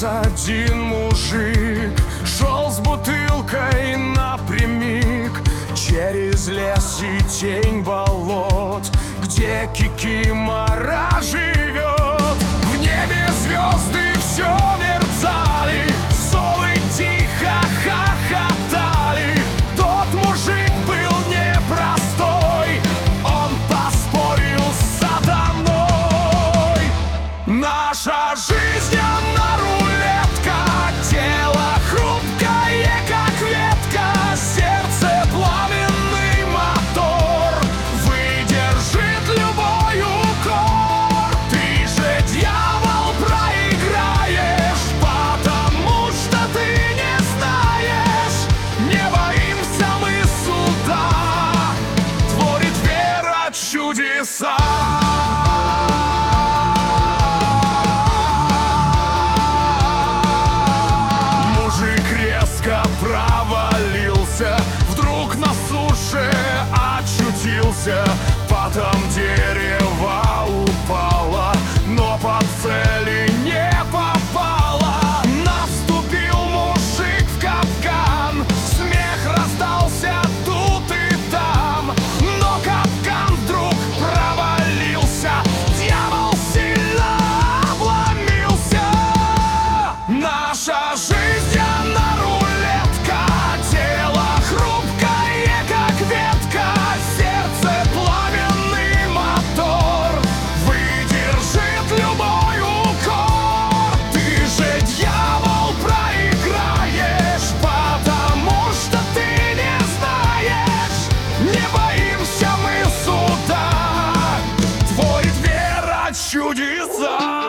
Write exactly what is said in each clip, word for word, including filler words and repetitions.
раз один мужик шел с бутылкой напрямик через лес и тень болот, где кикимора живет. В небе звезды все мерцали, совы тихо хохотали. Тот мужик был непростой, он поспорил с сатаной. Наша жизнь она рулетка, тело хрупкое, как ветка, сердце пламенный мотор, выдержит любой укор. Ты же, дьявол, проиграешь, потому что ты не знаешь. Не боимся мы суда, творит вера чудеса. Провалился, вдруг на суше очутился, потом дерево упало, но по цели не попало. Наступил мужик в капкан, смех раздался тут и там, но капкан вдруг провалился, дьявол сильно обломился. Наша жизнь она рулетка, тело хрупкое, как ветка, сердце пламенный мотор, выдержит любой укор. Ты же, дьявол, проиграешь, потому что ты не знаешь. Не боимся мы суда, творит вера чудеса.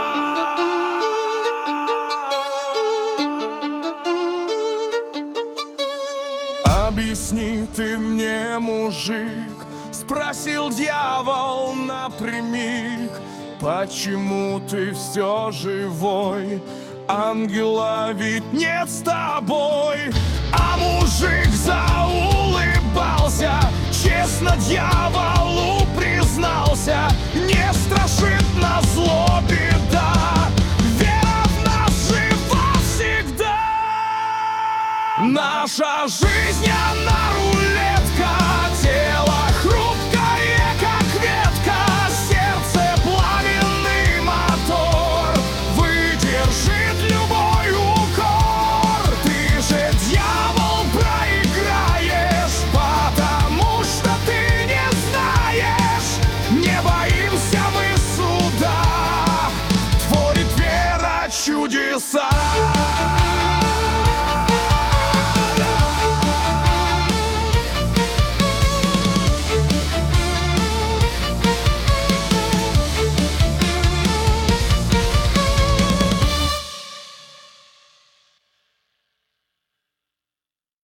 Объясни ты мне, мужик, спросил дьявол напрямик, почему ты все живой? Ангела ведь нет с тобой. А мужик заулыбался, честно дьяволу признался: не страшит назло беда, вера в нас жива всегда. Наша жизнь она рулетка, тело хрупкое, как ветка, сердце пламенный мотор, выдержит любой укор. Ты же, дьявол, проиграешь, потому что ты не знаешь. Не боимся мы суда, творит вера чудеса.